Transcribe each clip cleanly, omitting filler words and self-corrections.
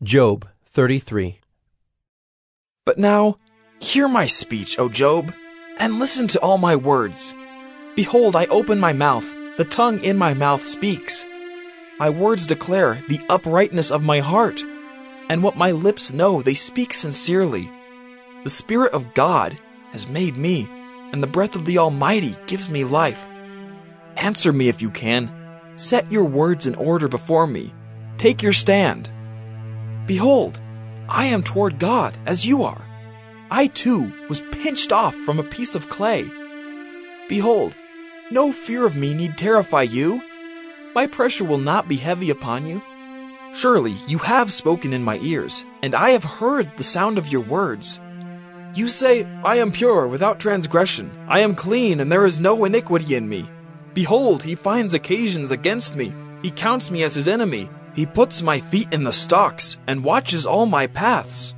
Job 33. But now, hear my speech, O Job, and listen to all my words. Behold, I open my mouth, the tongue in my mouth speaks. My words declare the uprightness of my heart, and what my lips know they speak sincerely. The Spirit of God has made me, and the breath of the Almighty gives me life. Answer me if you can. Set your words in order before me. Take your stand. Behold, I am toward God as you are. I too was pinched off from a piece of clay. Behold, no fear of me need terrify you. My pressure will not be heavy upon you. Surely you have spoken in my ears, and I have heard the sound of your words. You say, I am pure without transgression. I am clean, and there is no iniquity in me. Behold, he finds occasions against me. He counts me as his enemy. He puts my feet in the stocks and watches all my paths.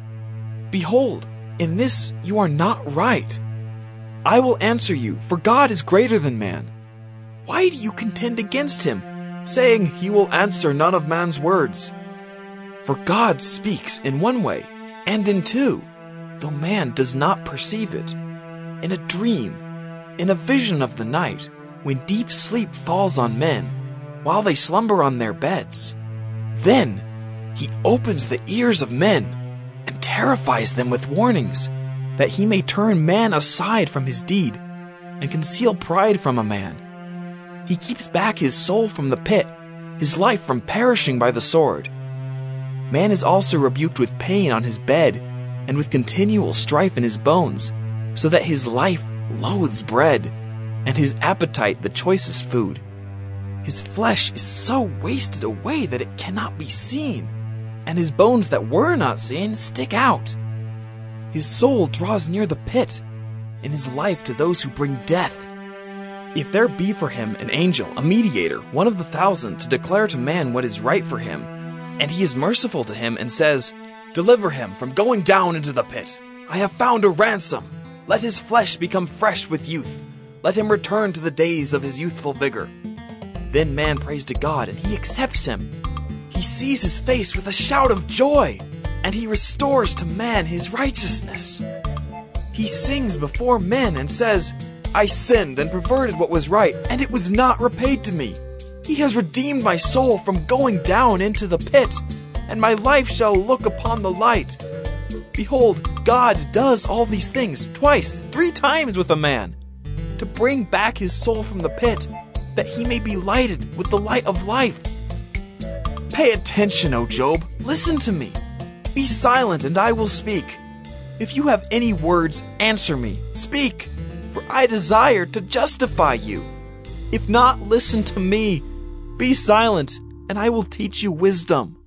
Behold, in this you are not right. I will answer you, for God is greater than man. Why do you contend against him, saying he will answer none of man's words? For God speaks in one way, and in two, though man does not perceive it. In a dream, in a vision of the night, when deep sleep falls on men, while they slumber on their beds. Then he opens the ears of men and terrifies them with warnings, that he may turn man aside from his deed and conceal pride from a man. He keeps back his soul from the pit, his life from perishing by the sword. Man is also rebuked with pain on his bed and with continual strife in his bones, so that his life loathes bread and his appetite the choicest food. His flesh is so wasted away that it cannot be seen, and his bones that were not seen stick out. His soul draws near the pit, and his life to those who bring death. If there be for him an angel, a mediator, one of the 1,000, to declare to man what is right for him, and he is merciful to him and says, Deliver him from going down into the pit. I have found a ransom. Let his flesh become fresh with youth. Let him return to the days of his youthful vigor. Then man prays to God, and he accepts him. He sees his face with a shout of joy, and he restores to man his righteousness. He sings before men and says, I sinned and perverted what was right, and it was not repaid to me. He has redeemed my soul from going down into the pit, and my life shall look upon the light. Behold, God does all these things twice, 3 times with a man, to bring back his soul from the pit, that he may be lighted with the light of life. Pay attention, O Job. Listen to me. Be silent, and I will speak. If you have any words, answer me. Speak, for I desire to justify you. If not, listen to me. Be silent, and I will teach you wisdom.